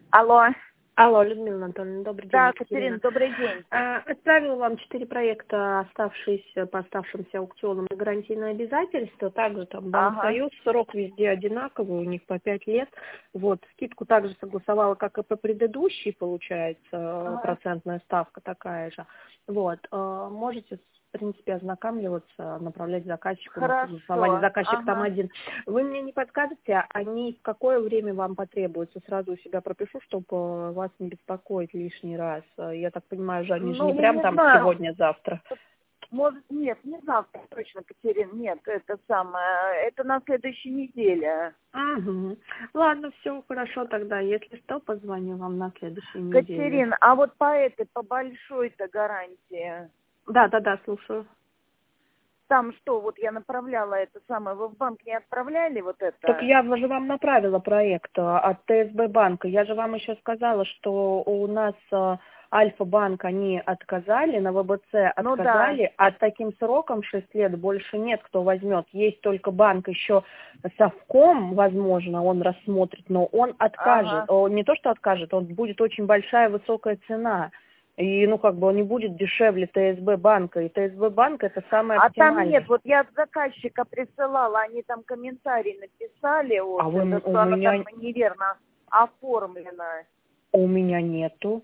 Алло. Алло, Людмила Анатольевна, добрый день. Да, Катерина, добрый день. Отправила вам 4 проекта, оставшиеся по оставшимся аукционам на гарантийное обязательство. Также там Банк Союз, срок везде одинаковый, у них по 5 лет. Вот, скидку также согласовала, как и по предыдущей, получается, процентная ставка такая же. Вот, можете, в принципе, ознакомливаться, направлять заказчику на согласование. Заказчик там один. Вы мне не подскажете, они в какое время вам потребуются? Сразу у себя пропишу, чтобы вас не беспокоить лишний раз. Я так понимаю, же они же не прям там сегодня-завтра. Может, нет, не завтра точно, Катерина, нет, это самое, это на следующей неделе. Ладно, все хорошо тогда. Если что, позвоню вам на следующей неделе. Катерина, а вот по большой-то гарантии? Да, слушаю. Там что, вот я направляла это самое, вы в банк не отправляли вот это? Так я же вам направила проект от ТСБ банка. Я же вам еще сказала, что у нас Альфа-банк они отказали, на ВБЦ отказали, а таким сроком 6 лет больше нет, кто возьмет. Есть только банк еще совком, возможно, он рассмотрит, но он откажет. Он не то, что откажет, он будет очень большая, высокая цена. И, он не будет дешевле ТСБ банка. И ТСБ банк это самое оптимальное. А там нет, вот я от заказчика присылала, они там комментарий написали, вот, что оно там неверно оформлено. У меня нету.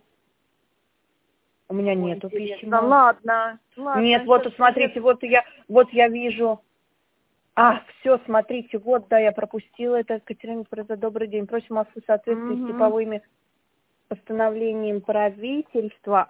У меня нету письма. Ладно. Нет, вот смотрите, вот я вижу. Все, смотрите, я пропустила это. Катерина, добрый день. Просим вас в соответствии с типовыми постановлением правительства.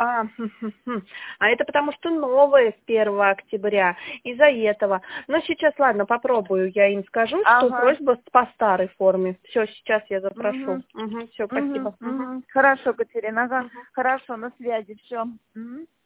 Это потому что новое с 1 октября. Из-за этого. Но сейчас, ладно, попробую. Я им скажу, что просьба по старой форме. Все, сейчас я запрошу. Все, спасибо. Хорошо, Катерина, хорошо, на связи, все.